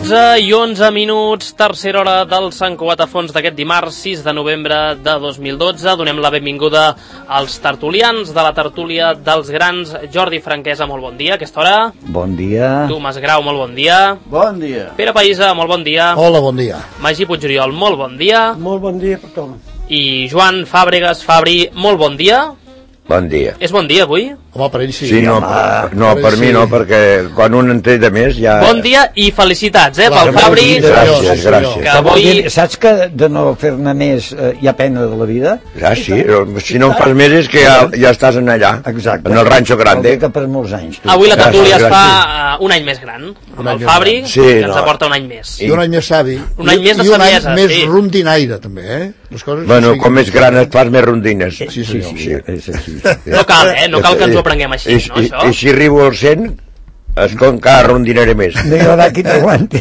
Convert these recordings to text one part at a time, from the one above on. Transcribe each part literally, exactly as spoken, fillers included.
dotze i onze minuts, tercera hora del Sant Cugat a fons d'aquest dimarts sis de novembre de dos mil dotze. Donem la benvinguda als tertulians de la tertúlia dels grans. Jordi Franquesa, molt bon dia a aquesta hora. Bon dia. Tomàs Grau, molt bon dia. Bon dia. Pere Païsa, molt bon dia. Hola, bon dia. Magí Puigoriol, molt bon dia. Molt bon dia per tothom. I Joan Fàbregas Fabri, molt bon dia. Bon dia. És bon dia avui? Home, per ell sí. Sí, no, per, no, per mi no, perquè quan un en té de més ja... Bon dia i felicitats, eh, pel Fabri. Gràcies, gràcies. Que avui... Saps que de no fer-ne més eh, hi ha pena de la vida? Ja, sí, si no en fas més és que ja, ja estàs en allà. Exacte. En el rancho grande. Que per molts anys. Tu. Avui la tertúlia es fa uh, un any més gran, amb el Fabri, sí, que ens no. aporta un any més. I un any més savi. Un any més de saviesa, sí. I un any més rondinaire, també, eh? Les coses bueno, com més gran et fas més rondines. Sí, sí, sí. sí. És així. No cal, eh? No cal que ens ho aprenguem així, no, això? I si arribo al cent, es com que rondinaré més. No hi haurà qui t'aguanti.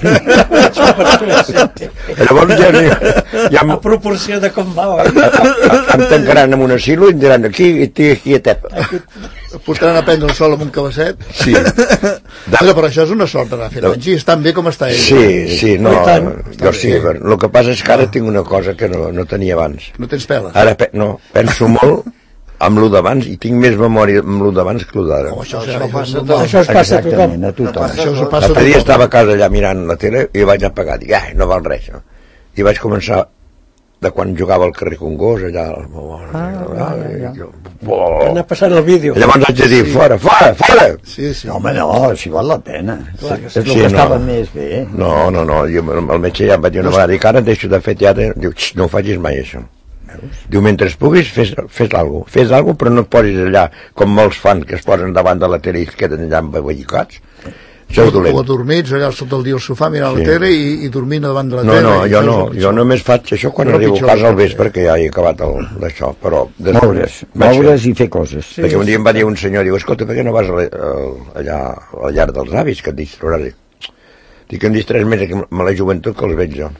Llavors ja... ja a proporció de com va, oi? Em tancaran en un asilo i em diran aquí i quietet. Posaran a prendre el sol amb un cabasset. Sí. Però per això és una sort anar fent anys i estan bé com està ell. Sí, sí, no, jo sí. El que passa és que ara tinc una cosa que no, no tenia abans. No tens peles? Ara no, penso molt amb lo d'abans i tinc més memòria amb lo d'abans que lo d'ara. Oh, això, això, passa això es passa a tothom. A tothom. Això passa L'altre dia estava a casa allà mirant la tele i vaig apagar, dic, ai, no val res, no? I vaig començar de quan jugava al carrer Congost, allà... Ah, ja, ja, ja. Anar passant el vídeo. Llavors haig de dir, fora, fora, fora! Sí, sí. No, home, no, si val la pena. Clar, és el que estava més bé. No, no, no, jo, el metge ja em va dir una vegada, dic, ara deixo de fer teatre, diu, no ho facis mai, això. Diu, mentre puguis, fes, fes alguna cosa. Fes alguna cosa, però no et posis allà, com molts fan, que es posen davant de la tele i es queden allà embaballicats. Això és dolent. O adormits, allà sota el dia al sofà, mirant sí. la tele i, i dormint davant de la no, tele. No, jo no, jo només faig això quan no arribo a casa al vespre, perquè ja he acabat d'això, però... Moure's, moure's i fer coses. Sí, perquè un dia em va dir un senyor, diu, escolta, per què no vas allà al llar dels avis, que et distrauràs? Dic que em distrés més amb la joventut que els veig jo.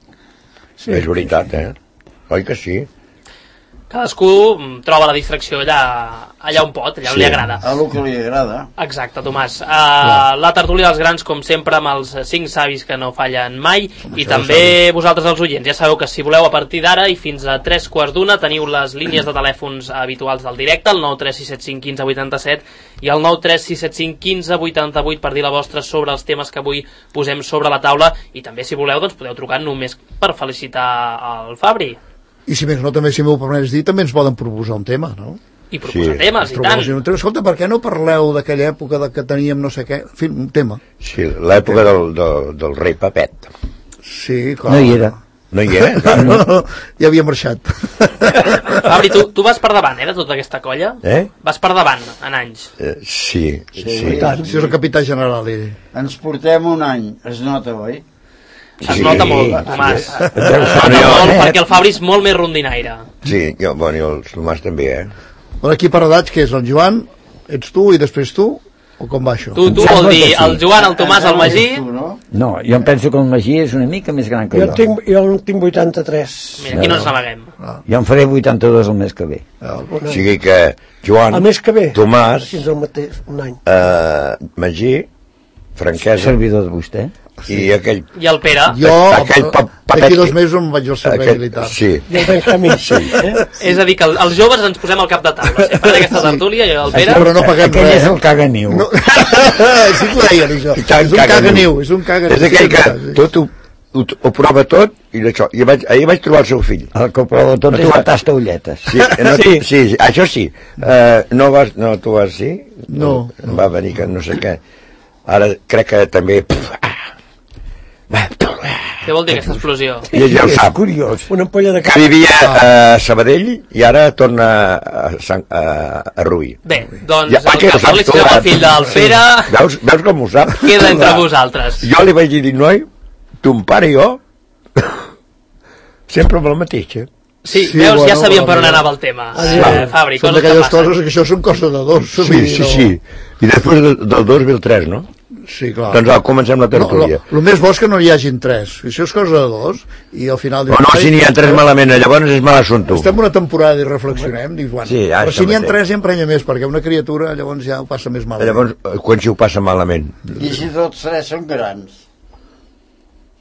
Sí, és veritat, eh? Oi que sí? Cadascú troba la distracció allà, allà on pot, allà on sí. li agrada. A lo que li agrada. Exacte, Tomàs. Uh, la tertúlia dels grans, com sempre, amb els cinc savis que no fallen mai, com i també vosaltres els oients. Ja sabeu que si voleu a partir d'ara i fins a tres quarts d'una teniu les línies de telèfons habituals del directe, el nou tres sis set cinc quinze vuitanta-set i el nou tres sis set cinc quinze vuitanta-vuit per dir la vostra sobre els temes que avui posem sobre la taula, i també si voleu doncs podeu trucar només per felicitar el Fabri. I si més no, també, si m'ho permets dir, també ens poden proposar un tema, no? I proposar sí. temes, i tant. Un tema. Escolta, per què no parleu d'aquella època de que teníem no sé què? En fi, un tema. Sí, l'època del, del, del rei Pepet. Sí, clar. No hi era. No hi era? Clar, no, no, ja havia marxat. Fabri, tu, tu vas per davant, eh, de tota aquesta colla? Eh? Vas per davant, en anys. Eh, sí, sí. sí. sí. Si és el capità general. I... Ens portem un any, es nota, oi? Es sí, nota molt, Tomàs. Sí. Molt, perquè el Fabri és molt més rondinaire. Sí, jo, bueno, i el Tomàs també, eh? Bueno, aquí per edats, què és? El Joan, ets tu i després tu? O com va això? Tu, tu vol dir el Joan, el Tomàs, el Magí? No, jo em penso que el Magí és una mica més gran que jo. Jo tinc, jo tinc vuitanta-tres. Mira, aquí no ens n'amaguem. Jo em faré vuitanta-dos el mes que ve. O sigui que Joan, el mes que ve, Tomàs, fins al mateix, un any. Uh, Magí, Franquesa, servidor de vostè, i aquell... I el Pere. Jo, d'aquí dos mesos em vaig al servei aquell, militar. Sí. I el Benjamí. Sí. Eh? És a dir, que els joves ens posem al cap de taula. Sempre d'aquesta tertúlia, i el Pere... Però no paguem aquell res. És el caganiu. No. Sí que ho deien, això. És un caganiu. És un caganiu. És aquell que tot ho, ho, ho prova tot, i d'això. I vaig, ahir vaig trobar el seu fill. El que ho prova tot és la tasta ulletes. Sí, no, sí. sí, sí, això sí. Uh, no, vas, no, tu vas, sí? No. no. Va venir que no sé què. Ara crec que també... Què vol dir aquesta explosió? I ja ho sap. Curiós. Una ampolla de cap. Que vivia a Sabadell i ara torna a, Sant, a, a Rubí. Bé, doncs ja, el catòlic serà el fill del Pere. Veus, veus com ho sap? Queda entre vosaltres. Jo li vaig dir, noi, ton pare i jo sempre amb el mateix, eh? Sí, sí, veus, bueno, ja sabíem per on anava el tema. Sí, eh, Fabri, són d'aquelles coses que això són coses de dos. Sí, sí, no... sí. I després del, del dos ve el tres, no? Sí, clar. Doncs va, comencem la tertúlia. El no, més bo és que no hi hagin tres. Això és cosa de dos. I al final... No, no, si n'hi ha tres malament, llavors és mal assumpte. Estem una temporada i reflexionem. Dius, bueno, sí, ja, però si n'hi ha tres ja emprenya més, perquè una criatura llavors ja ho passa més malament. Llavors, quan si ho passa malament? I si tots tres són grans?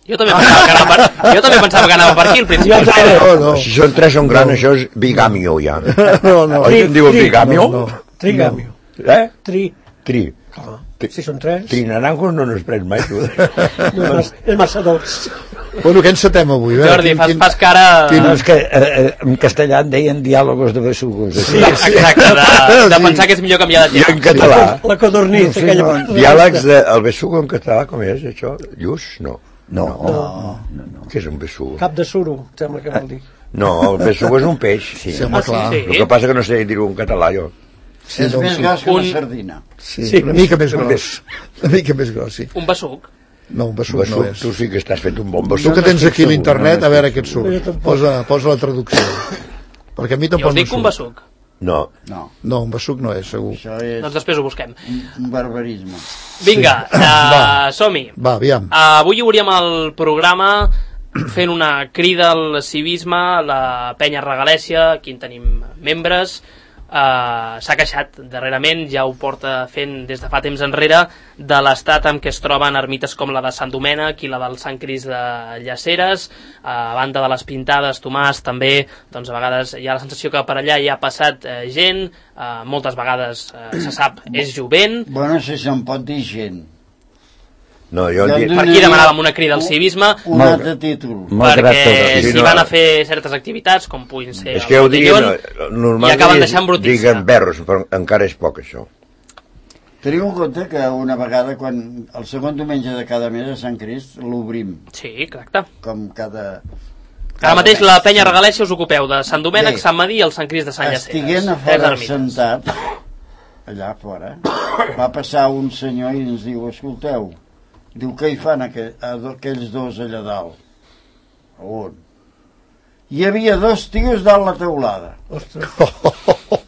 Jo també pensava que anava per, jo també pensava que anava per aquí al principi. No, no. Si són tres són grans, això és bigamio ja. No, no. Oi que en diuen bigamio? No, no. Trigamio. Eh? Tri. Tri. Si són tres. Tri naranjos no n'has pres mai, tu. No, és massa dolç. Bueno, què encetem avui? Jordi, fas, fas cara... No, és que eh, en castellà en deien diàlogos de besugos. Sí, exacte, de, de pensar que és millor canviar de I en català. La codorniz. Diàlegs del besugo en català, com és això? Lluç? No. No, no, no, no. Què és un besugo? Cap de suro, sembla que vol dir. No, el besugo és un peix. Sí. Sembla clar. Sí. El que passa que no sé dir-ho en català, jo. Sí, és més gros que una sardina. Sí, sí, una mica més gros. Una mica més gros, sí. Un besuc. No, un besuc, besuc no és. Tu sí que estàs fet un bon besuc. Tu que tens aquí a l'internet, a veure què et surt. Posa, posa la traducció. Perquè a mi Jo tampoc us dic no un surt. besuc. No. No, No, un besuc no és, segur. això és Doncs després ho busquem. un, un barbarisme. Vinga, uh, som-hi. Va, aviam. Uh, avui obríem el programa fent una crida al civisme, la penya Regalèsia, aquí en tenim membres. Uh, s'ha queixat darrerament, ja ho porta fent des de fa temps enrere, de l'estat en què es troben ermites com la de Sant Domènec i la del Sant Crist de Llaceres. Uh, a banda de les pintades, Tomàs, també, doncs a vegades hi ha la sensació que per allà hi ha passat uh, gent, uh, moltes vegades uh, se sap, és jovent. Bueno, si se'n pot dir gent. No, jo Ja dic... Per aquí demanàvem una crida al civisme, Un altre títol. Malgrat perquè tot. s'hi van a fer certes activitats, com puguin ser És que ho el diguin, botellón, i normalment acaben deixant brutista. diguen berros, però encara és poc, això. Teniu en compte que una vegada, quan el segon diumenge de cada mes a Sant Crist, l'obrim, Sí, exacte. com cada... Ara mateix la penya Regalèsia us ocupeu de Sant Domènec, Bé. Sant Madí i el Sant Crist de Sant Llaceres. Estiguent a Tres fora ermites. sentat, allà fora, va passar un senyor i ens diu, escolteu, diu, què hi fan aquell, aquells dos allà dalt? On? Hi havia dos tios dalt la teulada. Ostres.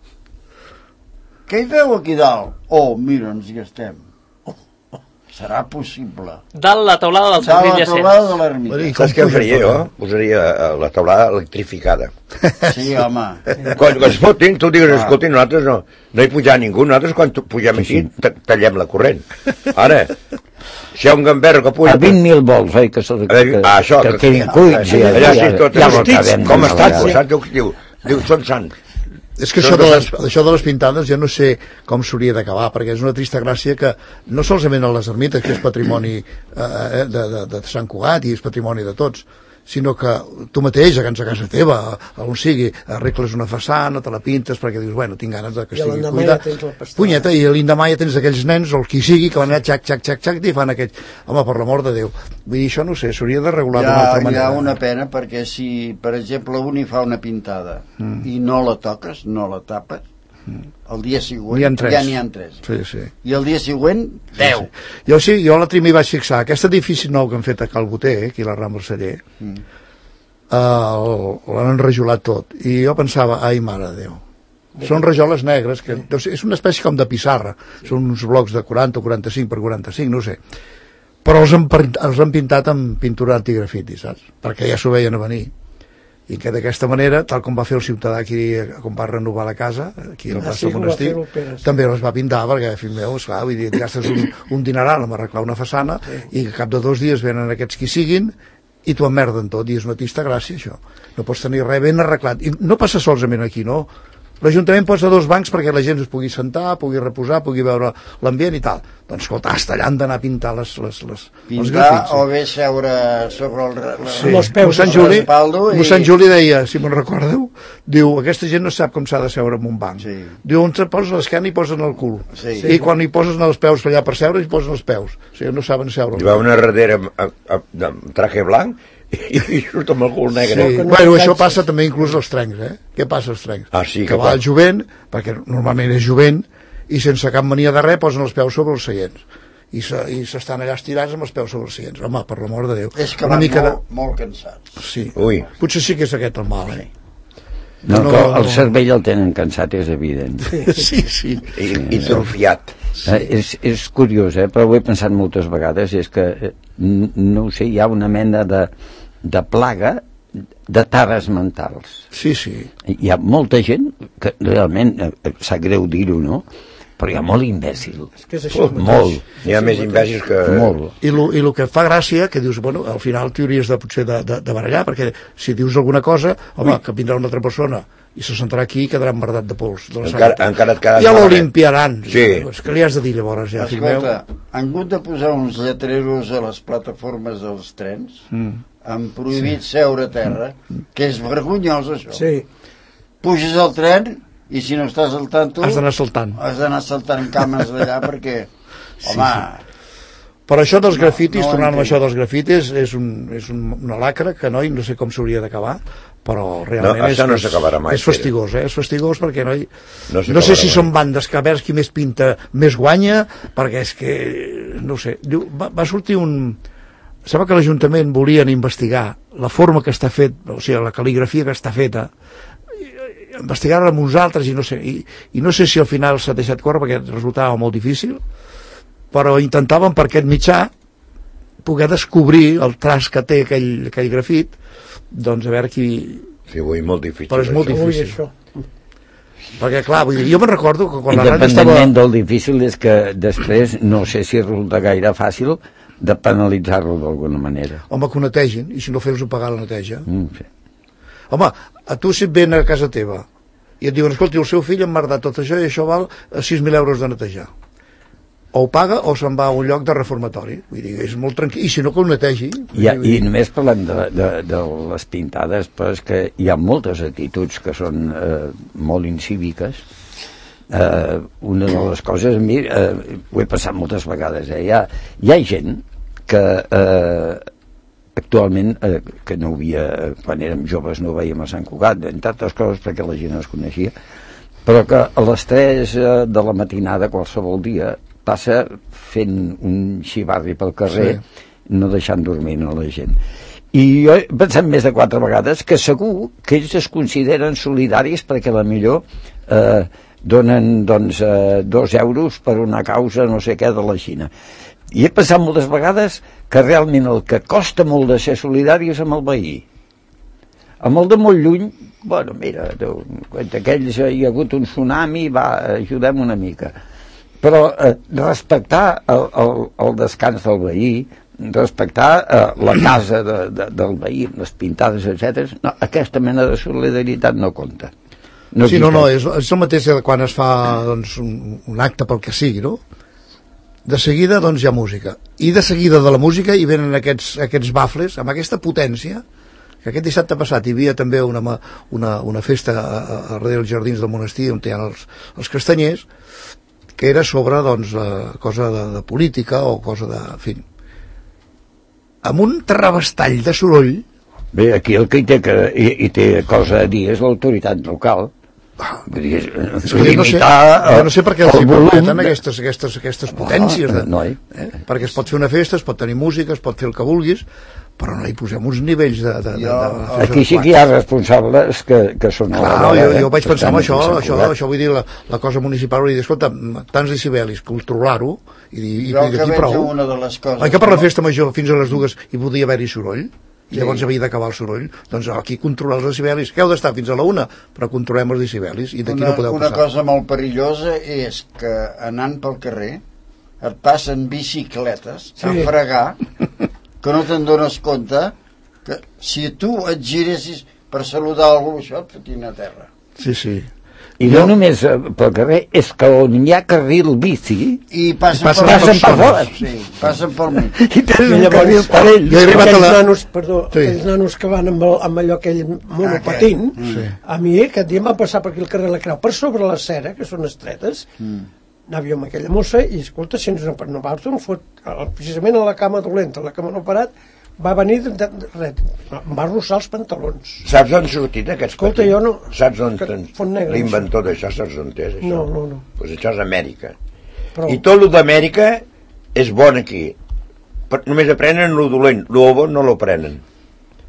Què hi feu aquí dalt? Oh, mira, ens hi estem. Serà possible. Dalt la teulada del Sant Dalt Crist la Llaceres. teulada de l'ermita. I Saps què em faria jo? Posaria eh, la taulada electrificada. Sí, home. Quan es fotin, tu digues, escolti, nosaltres no, no hi pujar ningú, nosaltres quan tu- pugem aquí ta- tallem la corrent. Ara, si hi ha un gamberro que puja... A vint mil volts, oi, que, que, A veure, ah, això, que que- quedin cuits. Sí, allà sí, tot ja és ho molt acabem Com d'una estàs? vegada. Saps què diu? Diu, són sants. És que això de, les, això de les pintades jo no sé com s'hauria d'acabar, perquè és una trista gràcia que no solament a les ermites, que és patrimoni eh, de, de, de Sant Cugat i és patrimoni de tots, sinó que tu mateix, a casa, a casa teva, a on sigui, arregles una façana, te la pintes perquè dius, bueno, tinc ganes de que I estigui l'endemà cuidat. ja tens la pastana. Punyeta, i l'endemà ja tens aquells nens, o el qui sigui, que van anar xac, xac, xac, xac, i fan aquell... Home, per l'amor de Déu. Vull dir, això no sé, s'hauria de regular Hi d'una ha, altra hi ha manera. una pena perquè si, per exemple, un hi fa una pintada mm. i no la toques, no la tapes, el dia següent N'hi ha tres. ja n'hi ha tres. Sí, sí. I el dia següent, deu. Jo sí, jo l'altre m'hi vaig fixar. Aquest edifici nou que han fet a Calboter, aquí a la Rambla Celler, Mm. uh, l'han enrajolat tot. I jo pensava, ai, mare de Déu. Són rajoles negres, que deu ser, és una espècie com de pissarra. Són uns blocs de quaranta o quaranta-cinc per quaranta-cinc, no ho sé. Però els han, els han pintat amb pintura antigrafiti, saps? Perquè ja s'ho veien a venir. I que d'aquesta manera, tal com va fer el ciutadà aquí, com va renovar la casa, aquí al Ah, plaça sí, del ho va Monestir, fer el Pere, sí. també les va pintar, perquè, fill meu, esclar, vull dir, et gastes un, un dineral en arreglar una façana sí. i que cap de dos dies venen aquests qui siguin i t'ho emmerden tot, i és una trista gràcia, això. No pots tenir res ben arreglat. I no passa solament aquí, no? L'Ajuntament posa dos bancs perquè la gent es pugui sentar, pugui reposar, pugui veure l'ambient i tal. Doncs, escolta, hasta allà han d'anar a pintar les, les, les, els pintar grafits. o bé seure sobre el... la- Sí. Los peus, Mossèn sobre Juli, l'espaldo i- Mossèn Juli deia, si me'n recordeu, diu, aquesta gent no sap com s'ha de seure en un banc. Sí. Diu, on te posen l'esquena i posen el cul. Sí. I quan hi posen els peus allà per seure, hi posen els peus. O sigui, no saben seure. Hi va una darrere amb, amb, amb traje blanc i, i surt amb el cul negre. Sí. no Bueno, hi això caig- passa també inclús als trens, eh? Què passa als trens? Ah, sí, que que va passa. el jovent, perquè normalment és jovent, i sense cap mania de res posen els peus sobre els seients. I se- i s'estan allà estirats amb els peus sobre els seients. Home, per l'amor de Déu. És que una van mica molt, molt cansats. de... Sí. Ui. Potser sí que és aquest el mal, eh? No, No, que no. el cervell el tenen cansat, és evident. Sí, sí. I, i trofiat. Eh, és, és curiós, eh? Però ho he pensat moltes vegades, és que, eh, n- no ho sé, hi ha una mena de, de plaga de tares mentals. Sí, sí. Hi ha molta gent que realment, eh, sap greu dir-ho, no?, però hi ha molt imbècil. És que és això. Oh, molt. Hi ha més imbècils que... Molt. I lo, i lo que fa gràcia, que dius, bueno, al final t'hauries de potser de, de, de barallar, perquè si dius alguna cosa, home, Ui. que vindrà una altra persona i se sentarà aquí i quedarà embardat de pols. De encara, encara et quedaràs ja lo limpiaran. Sí. És que li has de dir llavors, ja, fill meu. Escolta, han hagut de posar uns lletreros a les plataformes dels trens, mm. han prohibit sí. seure a terra, que és vergonyós, això. Sí. Puges al tren i si no estàs al tanto... Has d'anar saltant. Has d'anar saltant cames d'allà perquè, sí, home... Sí. Però això dels grafitis, no, no tornant a això dels grafitis, és, un, és un, una lacra que no, no sé com s'hauria d'acabar, però realment no, és, no és, és fastigós, eh? És fastigós perquè no, hi, no, no sé si mai. Són bandes que a veure qui més pinta més guanya, perquè és que, no sé, diu, va, va sortir un... Sembla que l'Ajuntament volien investigar la forma que està fet, o sigui, la cal·ligrafia que està feta, investigar-la amb uns altres i no sé, i, i no sé si al final s'ha deixat córrer perquè resultava molt difícil, però intentaven per aquest mitjà poder descobrir el traç que té aquell, aquell grafit, doncs a veure qui... Sí, avui molt difícil. Però és molt això. difícil. Ui, això. Perquè clar, vull dir, jo me'n recordo que quan la ràdio estava... Independentment del difícil és que després no sé si resulta gaire fàcil de penalitzar-lo d'alguna manera. Home, que ho netegin, i si no fes-ho pagar la neteja. Mm, sí. Home, a tu si et ven a casa teva i et diuen, escolti, el seu fill em va heretar tot això i això val sis mil euros de netejar. O ho paga o se'n va a un lloc de reformatori. Vull dir, és molt tranquil. I si no, que ho netegi. Ja, I només parlem de, de, de les pintades, però és que hi ha moltes actituds que són eh, molt incíviques. Eh, una de les coses, a mi, eh, ho he passat moltes vegades, eh? hi, ha, hi ha gent que eh, actualment, eh, que no havia, quan érem joves no veiem a Sant Cugat, entre altres coses perquè la gent es coneixia, però que a les tres de la matinada qualsevol dia passa fent un xivarri pel carrer, sí. no deixant dormir a la gent. I jo he pensat més de quatre vegades que segur que ells es consideren solidaris perquè a la millor eh, donen doncs, eh, dos euros per una causa no sé què de la Xina. I he pensat moltes vegades que realment el que costa molt de ser solidari és amb el veí. Amb el de molt lluny, bueno, mira, quan aquells hi ha hagut un tsunami, va, ajudem una mica. Però eh, respectar el, el, el descans del veí, respectar eh, la casa de, de, del veí, les pintades, etcètera, no, aquesta mena de solidaritat no compta. No sí, no, no, és, és el mateix quan es fa doncs, un, un acte pel que sigui, no? De seguida doncs, hi ha música. I de seguida de la música hi venen aquests, aquests bafles, amb aquesta potència, que aquest dissabte passat hi havia també una, una, una festa a, a, a darrere dels jardins del monestir on hi ha els, els castanyers, que era sobre, doncs, la cosa de, de política o cosa de... En fi, amb un terrabastall de soroll... Bé, aquí el que hi té, que, hi, hi té cosa a dir és l'autoritat local. Vull dir, és que no sé, jo no sé per què els hi permeten aquestes, aquestes, aquestes potències de, no, eh? Perquè es pot fer una festa, es pot tenir música, es pot fer el que vulguis, però no hi posem uns nivells de... de, de, de, de aquí sí que hi ha responsables que, que són... Clar, no, jo, jo vaig pensar en això, això, això vull dir, la, la cosa municipal, vull dir, escolta, tants decibelis, controlar-ho, i, i, i d'aquí prou. Una de les coses, Oi que per la festa major fins a les dues hi podia haver-hi soroll? I sí. Llavors havia d'acabar el soroll, doncs aquí controlar els decibelis, que heu d'estar fins a la una, però controlem els decibelis i d'aquí no podeu una passar. Una cosa molt perillosa és que anant pel carrer et passen bicicletes sí. a fregar, que no te'n dones compte que si tu et giressis per saludar algú, això et fotin a terra. Sí, sí. I no, no només pel carrer, és que on hi ha carril bici i passen, passen, per, passen per fora. Sí, passen per mi. I tens un carril per ells. Jo he arribat a la... nanos, perdó, sí. Aquells nanos que van amb, el, amb allò aquell monopatint, ah, sí. A mi aquest dia em va passar per aquí el carrer La Creu, per sobre la cera, que són estretes, mm. anàvem amb aquella mossa i, escolta, si ens no, no va fot, precisament a la cama dolenta, a la cama no parat, va venir de, de, de, res, em va arrossar els pantalons. Saps on sortit aquests Escolta, patins? Jo no... Saps on l'inventor d'això, saps on és això? No, no, no. Pues això és Amèrica. Però... I tot el d'Amèrica és bon aquí. Però només aprenen lo dolent, lo bo no lo aprenen.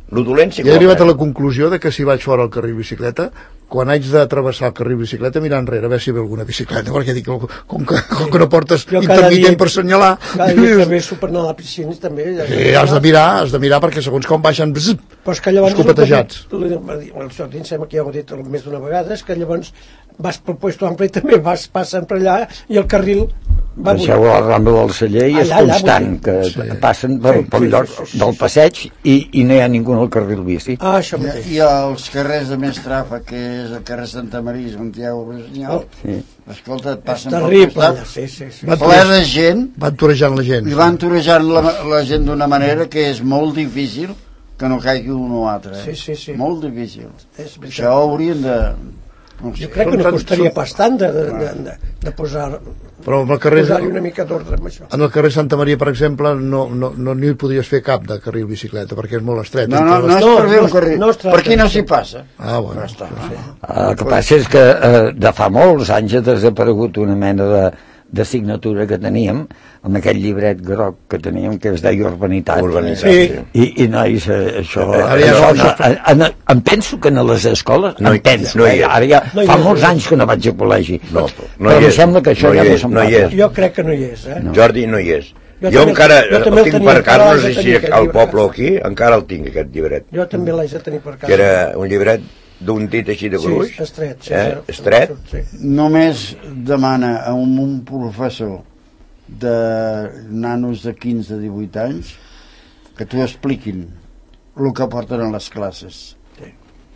Lo dolent sí que he arribat a la conclusió de que si vaig fora al carril bicicleta, quan haig de travessar el carril bicicleta, mirar enrere a veure si ve alguna bicicleta, perquè dic, com que, com que no portes intermitent per assenyalar... Cada dia també super anar a la piscina també... Sí, has de mirar, has de mirar perquè segons com baixen escopetejats. Això em sembla que ja ho he dit més d'una vegada, és que llavors vas pel puesto ampli també, vas passant per allà i el carril... Deixeu la Rambla del Celler i és constant, que passen pel lloc del passeig i no hi ha ningú al carril bici. Ah, això mateix. I els carrers de més tràfic, que és el carrer Santa Maria, Santiago Brasinyal, escolta, et passen pel costat, ple de gent, van torejant la gent. I van torejant la gent d'una manera que és molt difícil que no caigui un o altre. Sí, sí, sí. Molt difícil. Això haurien de... Jo crec que no costaria pas tant de, de, de, de posar però en el carrer, posar-hi una mica d'ordre amb això. En el carrer Santa Maria, per exemple, no, no, no n'hi podries fer cap de carril bicicleta perquè és molt estret. No, no, no és per fer un carril, no, per aquí no s'hi passa. Ah, bueno. Està. El que passa és que eh, de fa molts anys ha desaparegut una mena de, de signatura que teníem amb aquell llibret groc que teníem que es deia Urbanitat. Urbanitat, sí. I, i nois, eh, això... Eh, això no, en, en, em penso que a les escoles... No, em penso, no eh, ara ja no fa molts anys que no vaig a col·legi. No, no però em sembla que això no ja no és, se'n no parla. Jo crec que no hi és, eh? No. Jordi, no hi és. Jo, jo també, encara jo el tinc per casa, no sé si al poble aquí, encara el tinc, aquest llibret. Jo també l'haig de tenir per casa. Que era un llibret d'un dit així de gruix. Sí, estret. Sí, eh? Estret. Sí. Només demana a un, un professor de nanos de quinze a divuit anys que t'ho expliquin el que porten a les classes. Sí,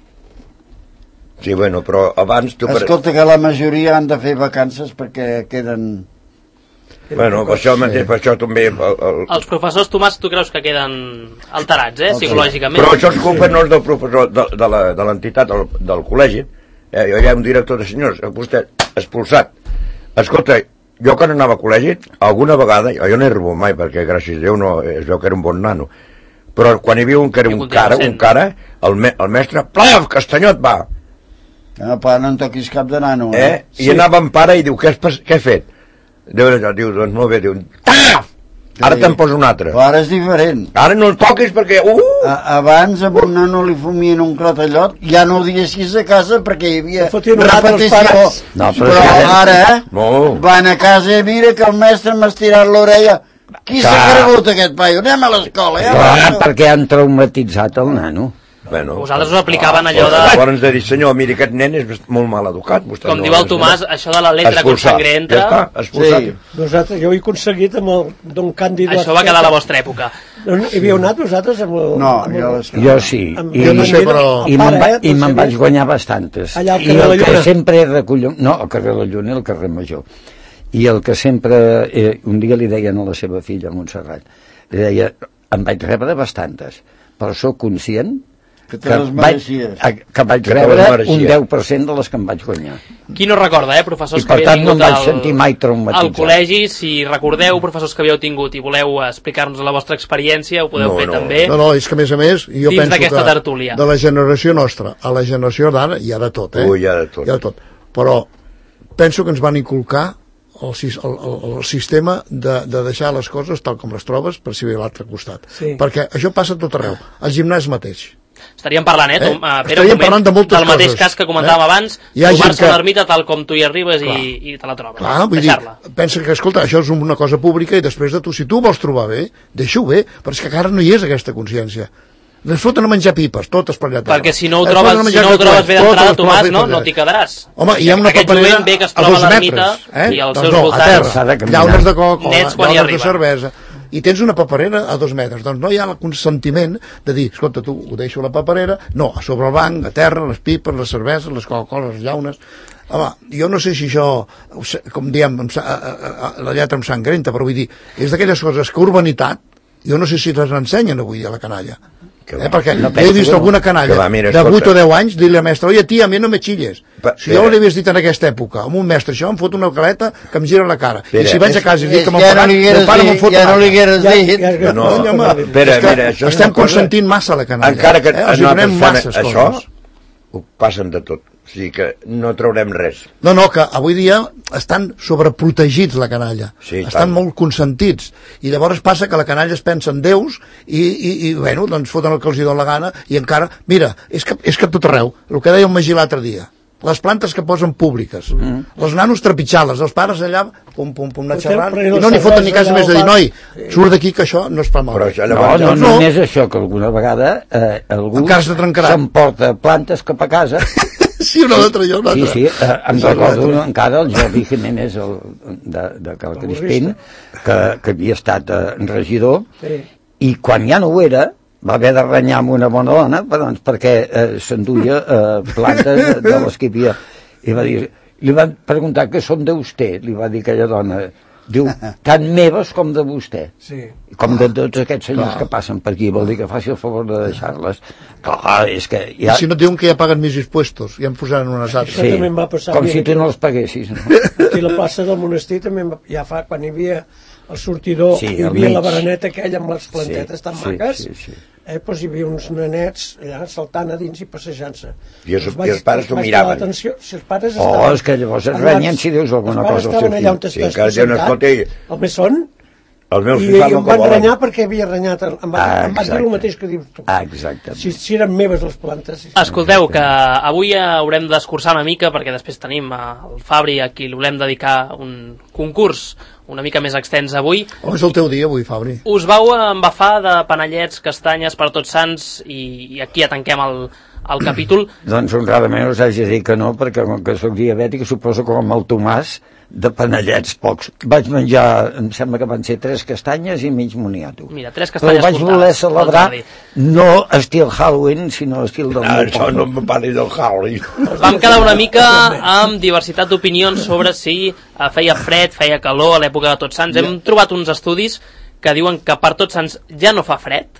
sí bueno, però abans... Tu Escolta, que la majoria han de fer vacances perquè queden... Bueno, per això, sí. per això també... El, el... Els professors, Tomàs, tu creus que queden alterats, eh, okay. psicològicament? Però això és culpa no és del professor, de, de l'entitat del, del col·legi. Eh, hi ha un director de senyors, vostè expulsat. Escolta, jo quan anava a col·legi, alguna vegada, jo no he rebut mai, perquè gràcies a Déu no, es veu que era un bon nano, però quan hi havia un que era un cara, un cara, el, me, el mestre, plaf, Castanyot, va! Ah, pa, no en toquis cap de nano, eh? eh? I sí. Anava amb pare i diu, què has, què he fet? Diu, diu, doncs molt bé, diu, taf! Ara te'n poso un altre. Però ara és diferent. Ara no el toquis perquè... Uh! A, abans a un nano li fumien un clatellot, ja no ho diguessis a casa perquè hi havia repetició. No, però però ara no. Van a casa i mira que el mestre m'ha estirat l'orella. Qui s'ha cregut aquest paio? Anem a l'escola. Ja clar, perquè han traumatitzat el nano. Bueno, vosaltres us aplicaven allò de... Llavors de dir, senyor, miri, aquest nen és molt mal educat. Vostè com no, diu el Tomàs, això de la letra con sangre entra... Ja està, expulsat. Sí. Nosaltres, jo ho he aconseguit amb el Don Càndido... Això va quedar a la vostra època. No, hi havíeu anat vosaltres amb el... No, amb jo, el, jo sí. Amb, I, no sé, però... I me'n va, i me'n vaig guanyar bastantes. Allà al I carrer el la que Lluna. sempre recollo... No, al carrer la Lluna i al carrer Major. I el que sempre... Eh, un dia li deien a la seva filla, Montserrat, li deia, em vaig rebre bastantes, però sóc conscient que, que, vaig, que vaig rebre un deu per cent de les que em vaig guanyar. Qui no recorda, eh, professors I per que tant no em vaig al, sentir mai traumatitzat. al col·legi, si recordeu professors que havíeu tingut i voleu explicar-nos la vostra experiència, ho podeu no, fer no. també. No, no, és que a més a més, jo dins penso que tertúlia. De la generació nostra a la generació d'ara hi ha de tot, eh? Ui, hi ha de tot. Hi ha de tot. Però penso que ens van inculcar el, el, el, el sistema de, de deixar les coses tal com les trobes per si ve a l'altre costat. Sí. Perquè això passa a tot arreu. Al gimnàs mateix. Estaríem parlant, eh, eh? Tom, uh, Estaríem moment, parlant de moltes del mateix coses, cas que comentàvem eh? abans, trobar-se que... l'ermita tal com tu hi arribes i, i te la trobes. Clar, vull dir, pensa que, escolta, això és una cosa pública i després de tu, si tu vols trobar bé, deixa-ho bé, però és que encara no hi és aquesta consciència. Les foten a menjar pipes, totes per allà. Perquè si no ho trobes, si no ho trobes bé d'entrada, Tomàs, no, no t'hi quedaràs. Home, hi ha una paperera bé que es a troba dos l'ermita metres, eh? i als doncs seus no, voltants, a terra, llaunes de Coca-Cola, llaunes de cervesa, i tens una paperera a dos metres, doncs no hi ha el consentiment de dir, escolta, tu ho deixo a la paperera, no, a sobre el banc, a terra, les pipes, les cerveses, les Coca-Coles, les llaunes. Home, jo no sé si això, com diem, la lletra em sangrenta, però vull dir, és d'aquelles coses que urbanitat, jo no sé si les ensenyen avui a la canalla. Eh, perquè no he vist alguna canalla va, mira, de vuit o deu anys dir-li al mestre, oi, tia, a mi no me xilles. Pa, si jo l'havies dit en aquesta època amb un mestre, això em fot una caleta que em gira la cara. Pera, i si vaig a casa i dic que m'ho ja pagat, no el pare me'n fot ja no li hagueres dit. Ja, no, no, no, espera, mira, això estem consentint massa la canalla. Encara que eh? Els donem masses això, coses. ho passen de tot. O sigui que no traurem res. No, no, que avui dia estan sobreprotegits, la canalla. Sí, estan tant. molt consentits. I llavors passa que la canalla es pensa en déus i, i, i bueno, doncs foten el que els hi dona la gana i encara... Mira, és que, és que a tot arreu, el que deia el Magí l'altre dia, les plantes que posen públiques, mm. els nanos trepitjant-les, els pares allà, pum, pum, pum, anar xerrant, i no n'hi foten ni casa més de dir, noi, surt d'aquí que això no es fa mal. No, no, no, no, només això, que alguna vegada eh, algú s'emporta plantes cap a casa. Sí, una altra, jo una altra. Sí, sí, eh, em recordo encara el Jordi Jiménez el, de, de Cal Crispín, que, que havia estat eh, regidor, sí. I quan ja no ho era, va haver de renyar amb una bona dona doncs, perquè eh, s'enduia eh, plantes de, de les que hi havia. I va dir, li van preguntar què són de vostè, li va dir aquella dona. Diu, tant meves com de vostè. Sí. Com de tots aquests senyors clar. Que passen per aquí, vol dir que faci el favor de deixar-les. Clar, és que... Ja... I si no et diuen que ja paguen més impuestos, ja en posaran unes altres. Sí, com si tu no els paguessis. No? Aquí a la plaça del monestir també ja fa, quan hi havia el sortidor, sí, hi havia la baraneta aquella amb les plantetes sí, tan sí, maques, sí, sí. Eh, doncs hi havia uns nenets allà saltant a dins i passejant-se. I els, vaig, els pares t'ho miraven. Si els pares oh, estaven, és que llavors es renyen si dius alguna cosa als teus fills. Sí, encara té una escolta i... El més son... Els meus I, i em van renyar perquè havia renyat, em van, ah, em van dir el mateix que dius tu. Ah, exactament. Si, si eren meves les plantes. Si Escolteu, que avui haurem d'escurçar una mica perquè després tenim el Fabri a qui li volem dedicar un concurs una mica més extens avui. Oh, és el teu dia avui, Fabri. Us vau embafar de panellets, castanyes per Tots Sants i, i aquí ja tanquem el, el capítol. Doncs honradament us haig de dir que no, perquè com que soc diabètic suposo que com el Tomàs de panellets pocs. Vaig menjar, em sembla que van ser tres castanyes i mig moniato. Mira, tres castanyes però vaig voler celebrar no estil Halloween, sinó estil del ah, això no em parli del Halloween. Vam quedar una mica amb diversitat d'opinions sobre si feia fred, feia calor a l'època de Tots Sants. Hem trobat uns estudis que diuen que per Tots Sants ja no fa fred.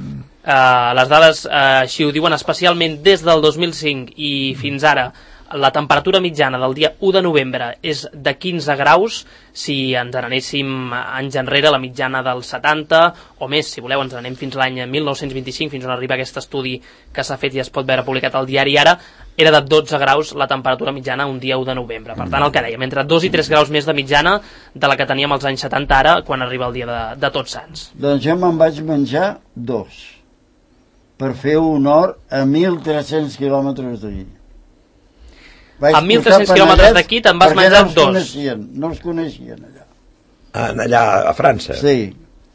Uh, les dades uh, així ho diuen, especialment des del dos mil cinc i fins ara. La temperatura mitjana del dia u de novembre és de quinze graus, si ens n'anéssim anys enrere la mitjana dels setanta o més, si voleu ens n'anem fins l'any mil nou-cents vint-i-cinc, fins on arriba aquest estudi que s'ha fet i es pot veure publicat al diari Ara, era de dotze graus la temperatura mitjana un dia u de novembre. Per tant, el que dèiem, entre dos i tres graus més de mitjana de la que teníem als anys setanta ara, quan arriba el dia de, de Tots Sants. Doncs jo me'n vaig menjar dos, per fer honor a mil tres-cents quilòmetres d'aquí. A mil tres-cents quilòmetres d'aquí te'n vas menjar no dos. Coneixien, no els coneixien allà. Ah, allà a França? Sí.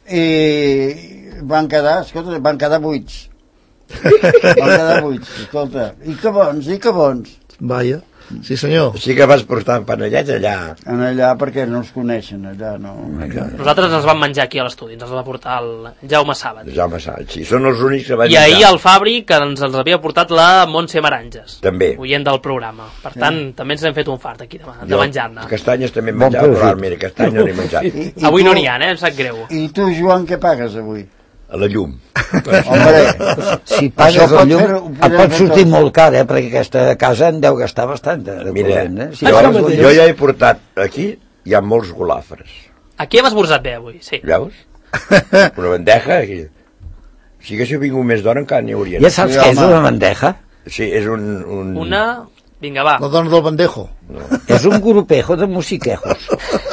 I van quedar, escolta, van quedar buits. Van quedar buits, escolta. I que bons, i que bons. Vaja. Sí, senyor. Sí que vas portar panellets allà. En allà perquè no els coneixen, allà no. Nosaltres ens vam menjar aquí a l'estudi, ens els va portar el Jaume Sàbat. Jaume Sàbat, sí, són els únics que van I ahir el Fabri, que ens els havia portat la Montse Maranges. També. Oient del programa. Per tant, sí. També ens hem fet un fart aquí de, de menjar-ne. Castanyes també hem menjat, però mira, castanyes no n'he menjat. I, i avui tu, no n'hi ha, eh? Em sap greu. I tu, Joan, què pagues avui? A la llum. Hombre, si pagues la llum et pot sortir molt car, eh, perquè aquesta casa en deu gastar bastant de, de mira, corrent, eh? Si jo, jo ja he portat aquí, hi ha molts golafres. Aquí hem esmorzat bé avui, sí. Veus? Una bandeja aquí. Si haguéssiu vingut més d'hora encara n'hi hauria. Ja saps què és una bandeja? Sí, és un... un... Una... Vinga, va. La dona del bandejo. No. És un grupejo de musiquejos.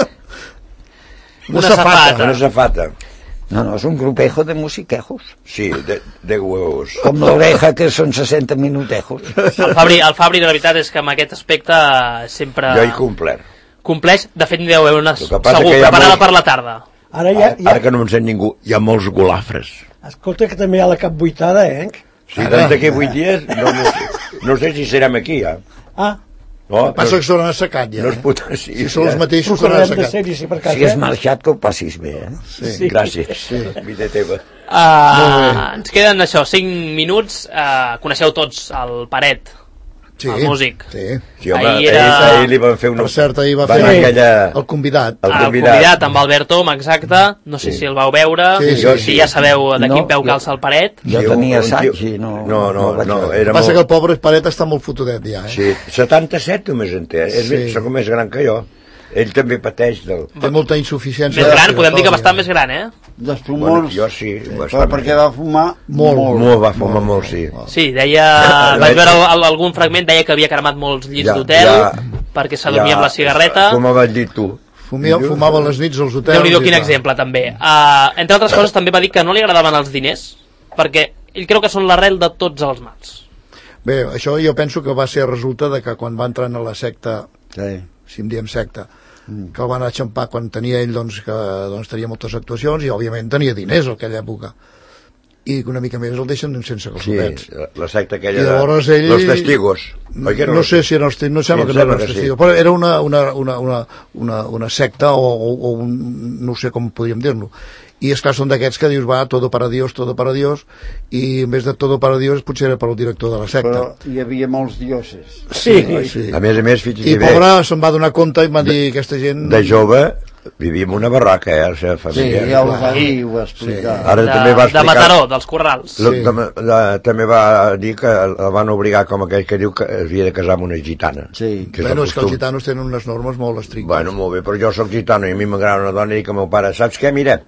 Una, una safata. Una safata. No, no, és un grupejo de musiquejos. Sí, de, de huevos. Com l'oreja, que són seixanta minutejos. El Fabri, el Fabri, de veritat, és que amb aquest aspecte sempre... Jo he complert. Compleix, de fet, n'hi deu haver una segur, molts... preparada per la tarda. Ara, ja, ja... Ara que no em sent ningú, hi ha molts golafres. Escolta, que també hi ha la capbuitada, eh? Sí, doncs d'aquí vuit dies, no, no, no sé si serem aquí, ja. Ah. No, el passa no, que s'ho han assecat, ja. No es pot... Sí, si són els mateixos que han assecat. Si, per casa, si has marxat, que ho passis bé, eh? Sí. Sí. Gràcies. Sí. Vida teva. Uh, ens queden, això, cinc minuts. Uh, coneixeu tots el Paret, sí, el músic. Sí, sí home, ahir, era... ahir, ahir li van fer una... Per cert, ahir va fer aquella... el convidat. El convidat. El convidat amb Albert Tom, exacte. No sé sí. si el vau veure, sí, sí, si sí. ja sabeu de quin no, peu calça el Paret. Jo tenia assaig i no... No, no, no, no era passa molt... que el pobre Paret està molt fotudet ja, eh? Sí, setanta-set només en té, és sí. Soc més gran que jo. ell també pateix del... Té molta insuficiència. Més gran, podem dir que bastant més gran, eh? Dels pulmons. Bueno, jo sí. Però perquè va fumar molt. Molt, molt va fumar molt, sí. Sí, deia... Vaig veure el, algun fragment, deia que havia cremat molts llits Ja, d'hotel, ja, perquè s'adormia ja, amb la cigarreta. Fumava el llit, tu. Fumia, fumava les nits als hotels. Déu-n'hi-do, quin exemple, també. Uh, entre altres coses, també va dir que no li agradaven els diners, perquè ell creu que són l'arrel de tots els mals. Bé, això jo penso que va ser resulta de que quan va entrar a la secta, sí. si en diem secta, mm. que el van enxampar quan tenia ell, doncs, que doncs, tenia moltes actuacions i òbviament tenia diners en aquella època, i que una mica més el deixen sense calçotets. Sí, la secta aquella de ell, los testigos. No, no sé si eren els testigos, no sembla sí, que no eren els testigos, sí. Però era una, una, una, una, una, una secta o, o, o un, no sé com podríem dir-lo. I esclar, són d'aquests que dius, va, todo para Dios, todo para Dios, i en vez de todo para Dios potser era per al director de la secta. Però hi havia molts dioses. Sí, sí. sí. A més a més, fixa't I pobre se'n va donar compte i va dir aquesta gent... De jove vivia en una barraca, eh, la seva família. Sí, ja ho va dir, ho va explicar. Sí. Ara de, també va explicar... De Mataró, dels Corrals. Sí. De, de, de, també va dir que el van obligar, com aquell que diu que havia de casar amb una gitana. Sí. Que bueno, és que els gitanos tenen unes normes molt estrictes. Bueno, molt bé, però jo soc gitano i a mi m'agrada una dona i que el meu pare, saps què, mira...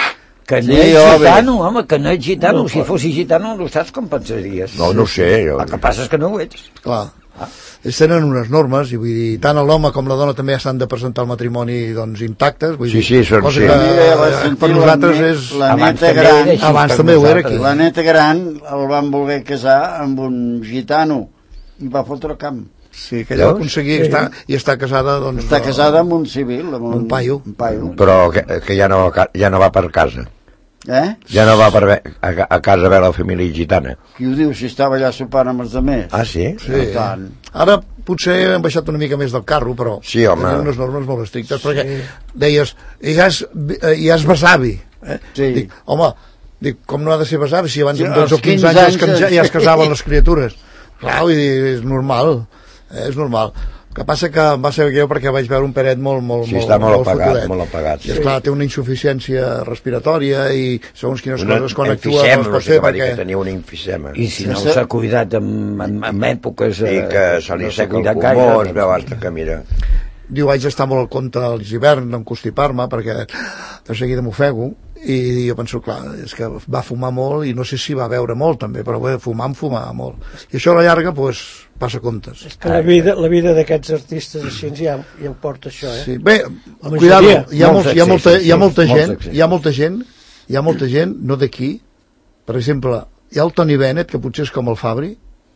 Que no sí, ets gitano, home, que no ets gitano. No, si fossis gitano, no saps com pensaries. No, no ho sé. Jo... El que passa és que no ho ets. Clar. Ah. Ells tenen unes normes, i vull dir, tant l'home com la dona també s'han de presentar al matrimoni, doncs, intactes. Vull sí, sí, són, cosa sí. que eh, per nosaltres net, és... La neta gran... Així, abans també ho era aquí. La neta gran el van voler casar amb un gitano i va fotre camp. Sí, que ella va aconseguir sí. estar, i està casada, doncs... Està casada amb un civil, amb un, un paio. Un paio. Però que, que ja, no, ja no va per casa. Eh? Ja no va per a, a casa a veure la família gitana. Qui ho diu, si estava allà sopant amb els altres? Ah, sí? Sí. Tant. Ara potser hem baixat una mica més del carro, però sí, tenen unes normes molt estrictes, sí. Perquè deies, ja és, ja és besavi. Eh? Sí. Dic, home, dic, com no ha de ser besavi si abans sí, amb dotze o quinze anys, anys ja, ja es casaven les criatures? Clar, vull dir, és normal, eh, és normal. El que passa que va ser greu perquè vaig veure un peret molt molt sí, molt, està molt, molt apagat, fotudet. molt apagat sí. I esclar, té una insuficiència respiratòria i segons quines una, coses quan actua no es pot ser perquè... que tenia un enfisema. I si no s'ha cuidat en, en, en èpoques... I que se li no seca el pulmó, es veu hasta que mira... Diu, vaig estar molt al compte als hiverns d'encostipar-me perquè de seguida m'ofego i jo penso, clar, és que va fumar molt i no sé si va beure molt també, però bé, fumar em fumava molt. I això a la llarga, doncs, passa comptes. És que la vida, la vida d'aquests artistes així ja, ja em porta això, eh? Sí. Bé, cuidado, hi ha, molt, hi ha molta, hi ha molta gent, hi ha molta gent, hi ha molta gent, no d'aquí, per exemple, hi ha el Tony Bennett, que potser és com el Fabri,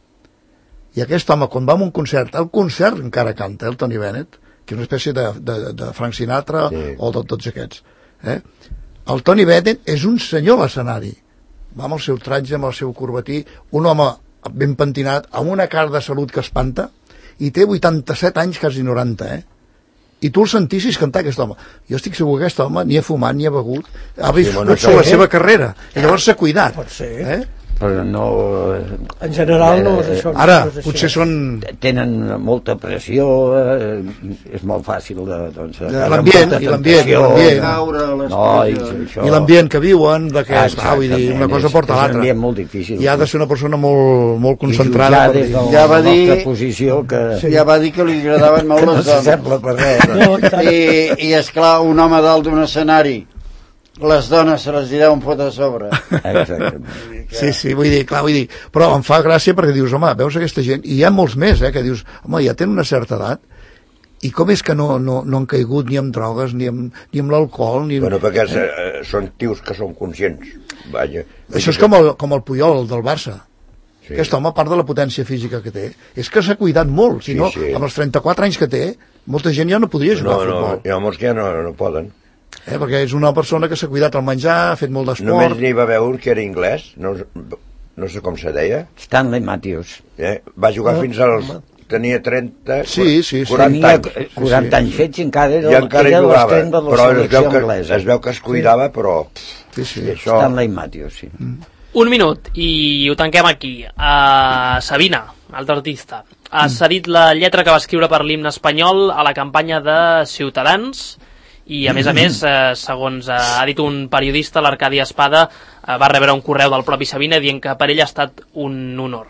i aquest home, quan va a un concert, el concert encara canta, el Tony Bennett, que és una espècie de, de, de Frank Sinatra sí. O de tots aquests, eh? El Tony Bennett és un senyor a l'escenari, va amb el seu tratge, amb el seu corbatí, un home ben pentinat, amb una cara de salut que espanta, i té vuitanta-set anys, quasi noranta, eh? I tu el sentissis cantar aquest home. Jo estic segur que aquest home ni ha fumat ni ha begut, ha viscut sí, la seva carrera, i llavors s'ha cuidat. Pot ser, eh? Però no... En general no és això. Ara, no és potser són... Tenen molta pressió, eh, és molt fàcil de... Doncs, de l'ambient, i l'ambient, i l'ambient. No, i, això... I l'ambient que viuen, de que és, ah, vull dir, una cosa porta l'altra. És un ambient molt difícil. I ha de ser una persona molt, molt concentrada. I des de ja va dir, la posició que... Sí. Ja va dir que li agradaven molt les dones. No s'assembla per res. No, I, I esclar, un home dalt d'un escenari, les dones se les deuen fotre a sobre. Exactament. Sí, sí, vull dir, clar, vull dir, però em fa gràcia perquè dius, home, veus aquesta gent, i hi ha molts més, eh, que dius, home, ja tenen una certa edat, i com és que no, no, no han caigut ni amb drogues, ni amb, ni amb l'alcohol, ni... Bueno, perquè eh, són tios que són conscients. Vaja. Això és com el, com el Puyol del Barça. Sí. Aquest home, a part de la potència física que té, és que s'ha cuidat molt, si no, sí, sí. Amb els trenta-quatre anys que té, molta gent ja no podria jugar no, a futbol. No, hi ha molts que ja no, no poden. Eh, perquè és una persona que s'ha cuidat al menjar, ha fet molt d'esport... Només n'hi va veure que era anglès, no, no sé com se deia. Stanley Matthews. Eh, va jugar no, fins als... Tenia trenta, sí, sí, sí. Tenia quaranta anys. quaranta anys fets i encara era, I encara era jugava, de la però es veu, que, anglesa. es veu que es cuidava, però... Sí, sí. Això... Stanley Matthews, sí. Mm. Un minut, i ho tanquem aquí. Uh, Sabina, altre artista, ha mm. cedit la lletra que va escriure per l'himne espanyol a la campanya de Ciutadans, i a més a més, eh, segons eh, ha dit un periodista, l'Arcadi Espada eh, va rebre un correu del propi Sabina dient que per ell ha estat un honor.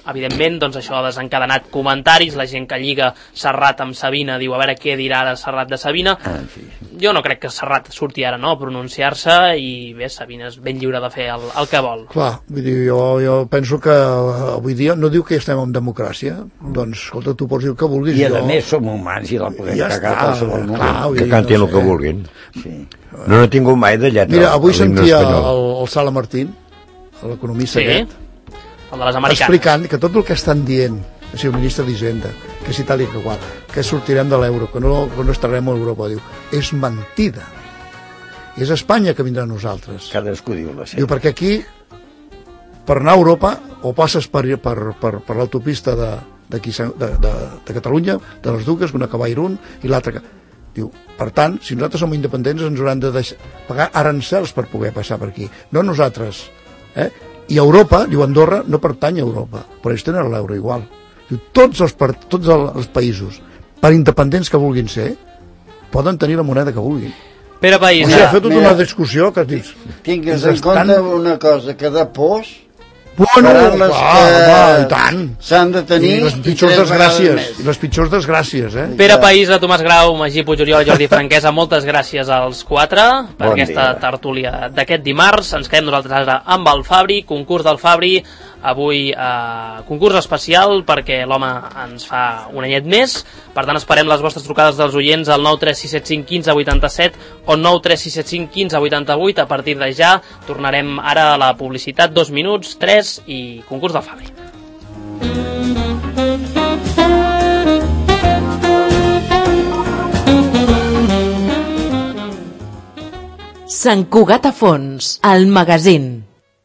evidentment, doncs això ha desencadenat comentaris, la gent que lliga Serrat amb Sabina diu a veure què dirà ara Serrat de Sabina. Ah, sí. Jo no crec que Serrat surti ara no a pronunciar-se, i bé, Sabina és ben lliure de fer el, el que vol. Clar, vull dir, jo, jo penso que avui dia no diu que estem en democràcia, doncs escolta, tu pots dir el que vulguis. I a jo... més som humans i la podem ja cagar a qualsevol moment. Que cantin no el que vulguin. Sí. No n'he tingut mai de lletra. Mira, avui sentia el, el Sala Martín, l'economista sí, aquest, el de les americanes, explicant que tot el que estan dient, si el ministre d'Hisenda, que si tal i que qual, que sortirem de l'euro, que no, que no estarem a Europa, diu, és mentida. I és Espanya que vindrà a nosaltres. Cadascú diu la seva. Diu, perquè aquí, per anar a Europa, o passes per, per, per, per l'autopista de, de, de, de, de Catalunya, de les Duques, una que va a Irún, i l'altra que... Diu, per tant, si nosaltres som independents ens hauran de deixar, pagar arancels per poder passar per aquí, no nosaltres. Eh? I Europa, diu Andorra, no pertany a Europa, però ells tenen l'euro igual. Diu, tots, els, tots els països, per independents que vulguin ser, poden tenir la moneda que vulguin. Pere País, o sigui, ha fet tota una discussió que dius... Tingues en compte una cosa, que de pors Bueno, les ah, que i tant. S'han de tenir I les pitjors desgràcies. I les pitjors desgràcies, eh? Pere País, Tomàs Grau, Magí Puigoriol i Jordi Franquesa, moltes gràcies als quatre per bon aquesta dia. Tertúlia d'aquest dimarts. Ens quedem nosaltres ara amb el Fabri, concurs del Fabri. Avui eh, concurs especial perquè l'home ens fa un anyet més. Per tant, esperem les vostres trucades dels oients al nou tres sis set cinc un cinc vuit set o nou tres sis set cinc un cinc vuit vuit. A partir de ja tornarem ara a la publicitat, dos minuts, tres i concurs del Fabri. Sant Cugat a Fons, el magazín.